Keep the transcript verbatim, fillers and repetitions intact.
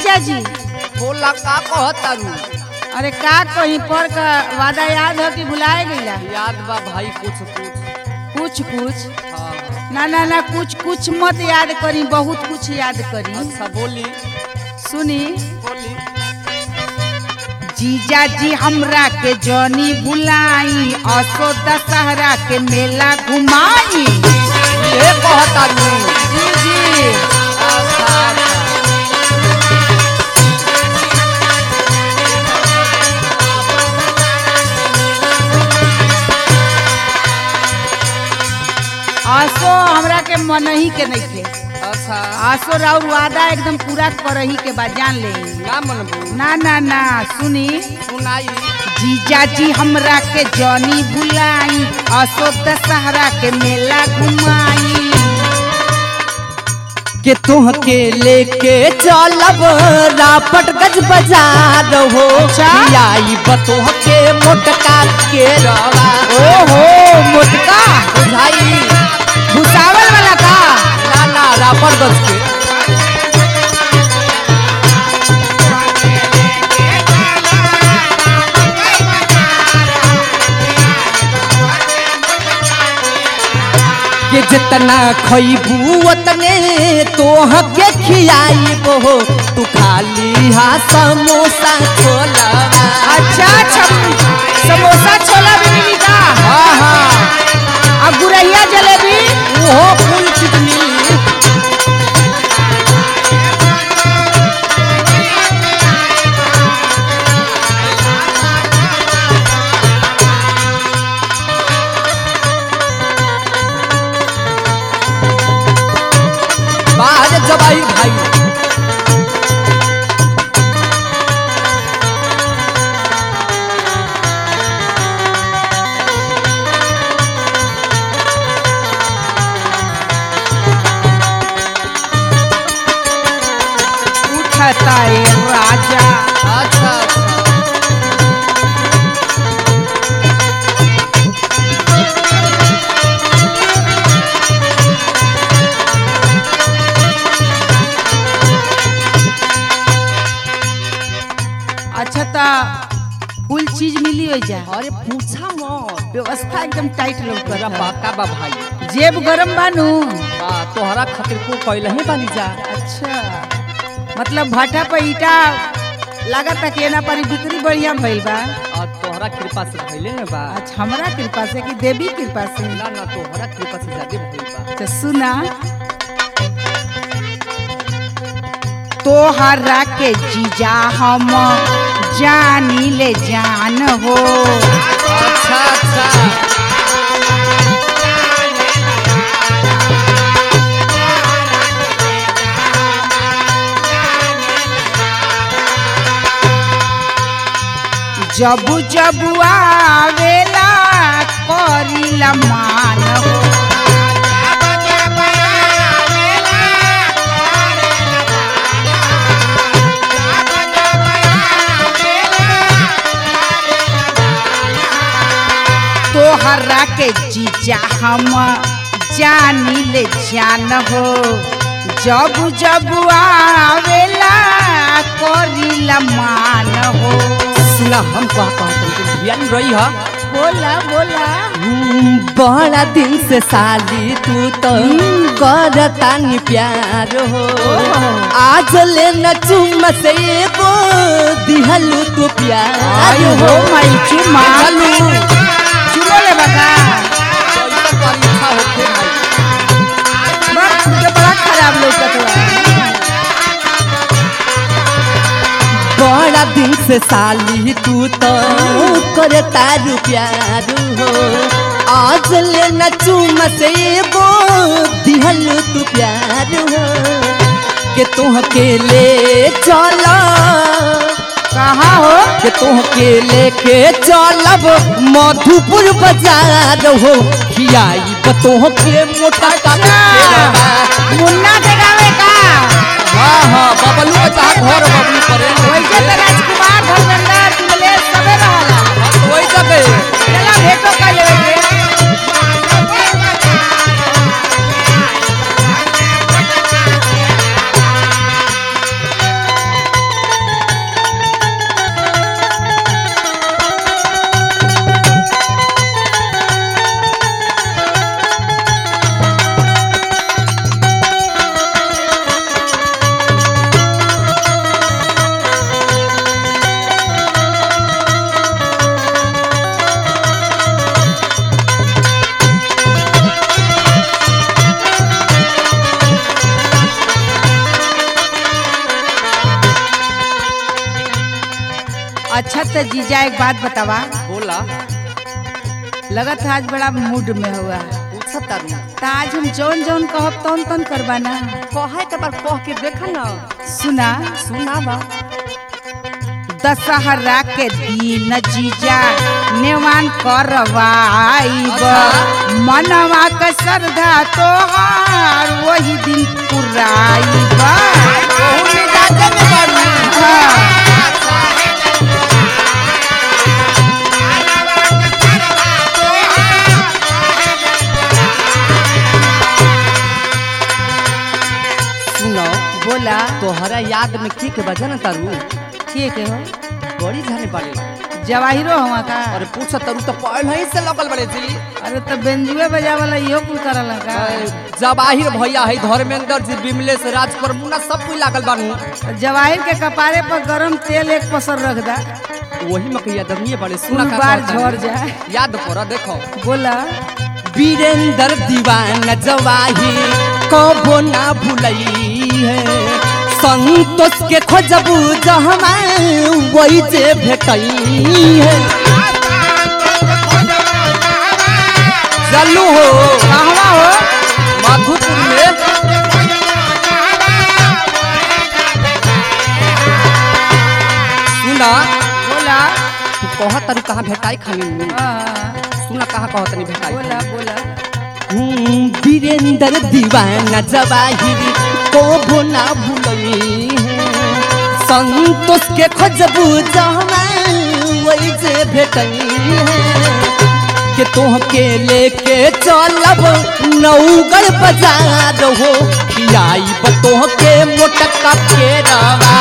जीजा जी बोला का कहतारू? अरे का कहीं पर का वादा याद हो कि भुलाए गईला? याद बा भाई कुछ कुछ। कुछ कुछ हाँ। ना ना ना कुछ कुछ मत याद करी, बहुत कुछ याद करी। अच्छा बोली सुनी बोली। जीजा जी हमरा के जनी भुलाई, असो दशहरा के मेला घुमाई। ये कहतारू? जी जी अच्छा अच्छा। आसो हमरा के मन ही के नहीं थे। अच्छा आसो राउर वादा एकदम पूरा करही के बाद जान ले। ना मनबू? ना ना ना सुनी सुनाई। जीजा जी हमरा के जनी भुलाई, असो दशहरा के मेला घुमाई। के तुह के लेके चलब रापटगंज बाजार हो। आई बतोह के मोटका के रवा। ओहो मोटका बुझाई? भुसावल वाला का? ना ना रापटगंज के। के जितना खइबू उतने तोह के खियाइबो हो। तू खाली हा समोसा छोला। अच्छा अच्छा समोसा छोला भी मिली का? हाँ हाँ। अब गुरैया जलेबी वो फुल चीज मिली। बाहर जबाई भाई। उठता है राजा। अच्छा अच्छा। अच्छा ता कुल चीज मिली हो जा। अरे पूछा मत। व्यवस्था एकदम टाइट तेरा लौकता। बाका बा भाई। जेब गरम बानू। बा तोहरा खातिर को कइल ही बानी जा। अच्छा मतलब भाटा पे ईटा लागत के ना पर बिक्री बढ़िया भइल बा। और तोहरा कृपा से भइले न बा। अच्छा हमरा कृपा से कि देवी कृपा से? ना ना तोहरा कृपा से ज्यादा भइल बा। अच्छा सुना तोहरा के जीजा हम जानी ले जान हो। अच्छा अच्छा। जब जब आवेला करीला मान हो। तोहरा के जीजा हम जानी ले जान हो। जब जब आवेला करीला मान हो। सुना हम का कहत ध्यान रही हा। बोला बोला बड़ा दिन से साली तू तो करता नि प्यार हो। आज ले न चुम से एगो दिहलू तू प्यार हो। माई चुमा चुमो ले बका। बस तो बड़ा खराब लौकत बा। बड़ा दिन से साली तू तो करता रु प्यार हो। आज ले न चुम से एगो दिहलू तू प्यार हो। के तुह के ले चला। कहाँ हो? के तुह के लेके चलब मधुपुर बाजार हो। खियाई बतोह के मोटा का मुन्ना के गावे का? हाँ हाँ बबलू का चाह घर बबलू करे। वैसे तो राजकुमार धर्मेंद्र तुमले सबे रहला। वही जगह चला भेटो कर लेवे के। अच्छा तो जीजा एक बात बतावा, बोला। लगत है आज बड़ा मूड में हुआ। पूछा तारू तो आज हम जौन जौन कहब तौन तौन करबा ना। कहे के बार कह के देखा ना। सुना सुना बा। दशहरा के दिन जीजा नेवान करवाइब, मनवा के श्रद्धा तोहार वही दिन पुराइब। सुनो बोला तोहरा याद में की के बजा ना तारू के के हो? बड़ी जाने वाले जवाहिरो हुआ का? अरे पूछा तारू तो पहले ही से लगल बड़े जी। अरे तो बेंजुए बजावला इहो कुल करल का? जवाहिर भैया है, धर्मेंद्र जी, विमलेश, राज पर मुन्ना सब कोई लागल बानू। जवाहिर के कपारे पर गरम तेल एक पसर रख दा, वही में कहिया दमिए बड़े सुना का बार झड़ जाए। याद करो देखो। बोला वीरेंद्र दीवान जवाहिर कबो ना भूलई है, संतोष के खोजबू जहमा वही जे भेटई है। चलू हो कहवा हो? माधोपुर में। सुना बोला तू कह तारू कहाँ भेटाई खानी। हाँ, सुना कहाँ कह तनी भेटाई। बोला बोला वीरेंद्र दीवाना जवाहिर को ना भूलई है, संतोष के खोजबू जहमा वही जे भेटई है। के तोहके लेके चलब नौगढ़ बाजार हो, खियाई तोहके मोटका के रवा।